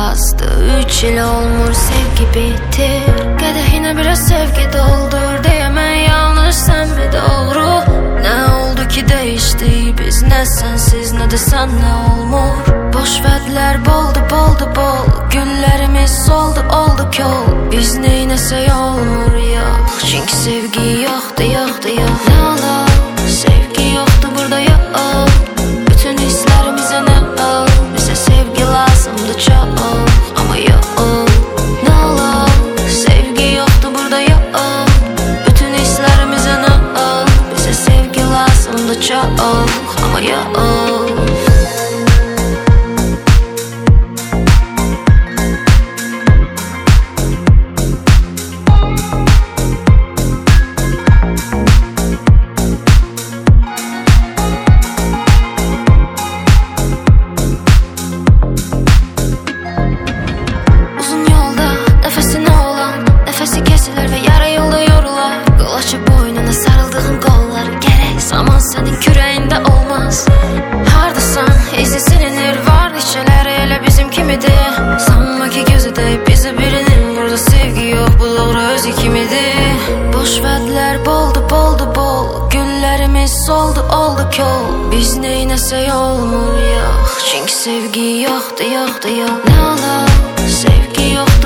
azdı, 3 il olmur sevgi bitir. Qədəhinə biraz sevgi doldur, deyəmən yanlış sən mi doğru? Nə oldu ki değişdi biz, nə sensiz nə də sən nə olmur? Boş vədlər boldu boldu bol, güllərimiz soldu oldu kol. Biz neynəsək olmur yox, çünki sevgi yoxdur yoxdur yox. Nə olar, sevgi yoxdur burada yox. Bütün hislərimizə nə ol, bizə sevgi lazımdır çox, amma yox. Nə olar, sevgi yoxdur burada yox. Bütün hislərimizə nə ol, bizə sevgi lazımdır çox, amma yox. Zaman sənin kürəyində olmaz. Hardasan, izi silinir, var neçələr elə bizim kimidir. Sanma ki gözü dəyib bizə birinin, burada sevgi yox, bu doğru özü kimidir. Boş vədlər boldu boldu bol, güllərimiz soldu oldu kol. Biz neynəsək olmur yox, çünki sevgi yoxdur yoxdur yox. Nə olar, sevgi yoxdur